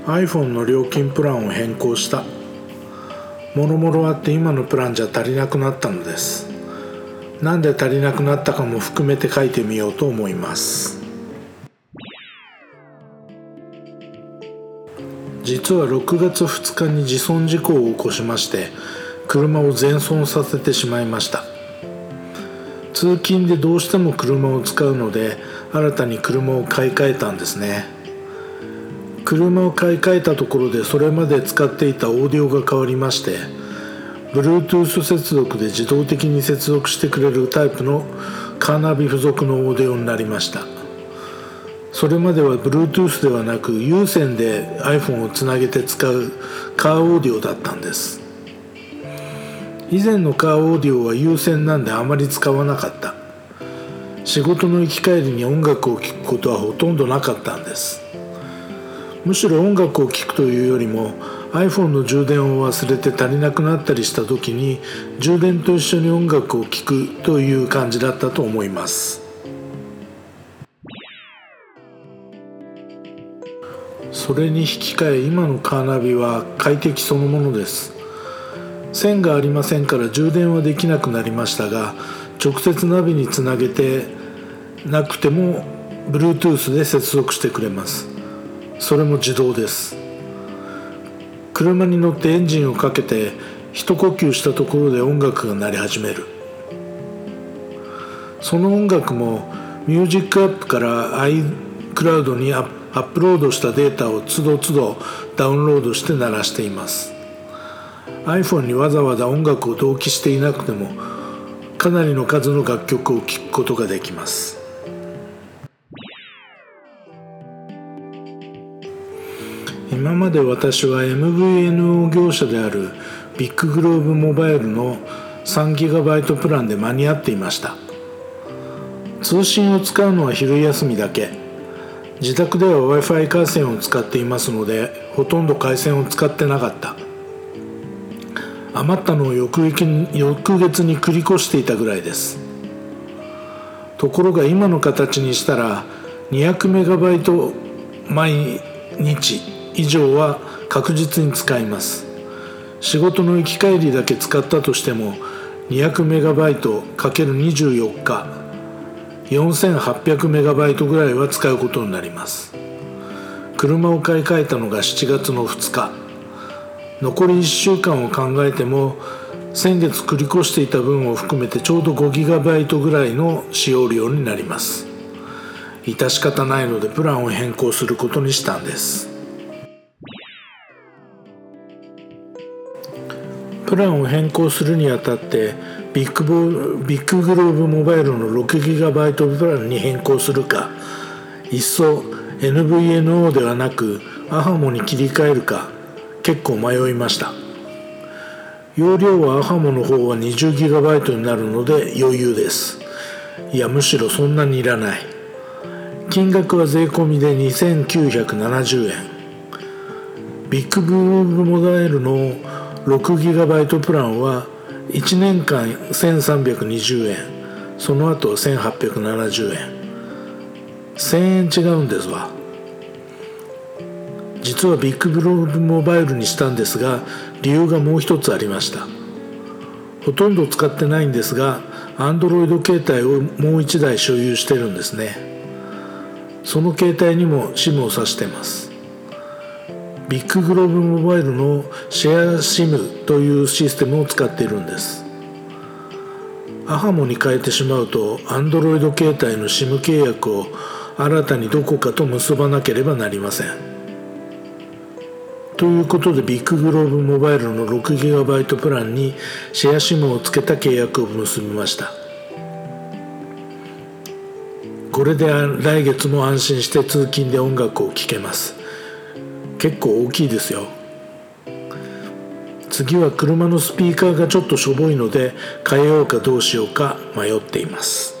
iPhone の料金プランを変更した。もろもろあって今のプランじゃ足りなくなったのです。なんで足りなくなったかも含めて書いてみようと思います。実は6月2日に自損事故を起こしまして、車を全損させてしまいました。通勤でどうしても車を使うので、新たに車を買い替えたんですね。車を買い替えたところで、それまで使っていたオーディオが変わりまして、Bluetooth 接続で自動的に接続してくれるタイプのカーナビ付属のオーディオになりました。それまでは Bluetooth ではなく有線で iPhone をつなげて使うカーオーディオだったんです。以前のカーオーディオは有線なんであまり使わなかった。仕事の行き帰りに音楽を聴くことはほとんどなかったんです。むしろ音楽を聴くというよりも iPhone の充電を忘れて足りなくなったりした時に充電と一緒に音楽を聴くという感じだったと思います。それに引き換え今のカーナビは快適そのものです。線がありませんから充電はできなくなりましたが、直接ナビにつなげてなくても Bluetooth で接続してくれます。それも自動です。車に乗ってエンジンをかけて一呼吸したところで音楽が鳴り始める。その音楽もミュージックアップから iCloud にアップロードしたデータをつどつどダウンロードして鳴らしています。iPhone にわざわざ音楽を同期していなくてもかなりの数の楽曲を聴くことができます。今まで私は MVNO 業者であるビッググローブモバイルの 3GB プランで間に合っていました。通信を使うのは昼休みだけ。自宅では Wi-Fi 回線を使っていますのでほとんど回線を使ってなかった。余ったのを翌月に繰り越していたぐらいです。ところが今の形にしたら 200MB 毎日以上は確実に使います。仕事の行き帰りだけ使ったとしても 200MB×24 日 4800MB ぐらいは使うことになります。車を買い替えたのが7月の2日。残り1週間を考えても先月繰り越していた分を含めてちょうど 5GB ぐらいの使用量になります。致し方ないのでプランを変更することにしたんです。プランを変更するにあたってビッググローブモバイルの 6GB プランに変更するか、いっそ NVNO ではなく AHAMO に切り替えるか結構迷いました。容量は AHAMO の方は 20GB になるので余裕です。いやむしろそんなにいらない。金額は税込みで2970円。ビッググローブモバイルの 6GB プランは1年間1320円、その後は1870円。1000円違うんですわ。実はビッググローブモバイルにしたんですが、理由がもう一つありました。ほとんど使ってないんですが Android 携帯をもう1台所有してるんですね。その携帯にも SIM を挿してます。ビッググローブモバイルのシェア SIM というシステムを使っているんです。AHAMOに変えてしまうと Android 携帯の SIM 契約を新たにどこかと結ばなければなりません。ということでビッググローブモバイルの 6GB プランにシェア SIM をつけた契約を結びました。これで来月も安心して通勤で音楽を聴けます。結構大きいですよ。次は車のスピーカーがちょっとしょぼいので変えようかどうしようか迷っています。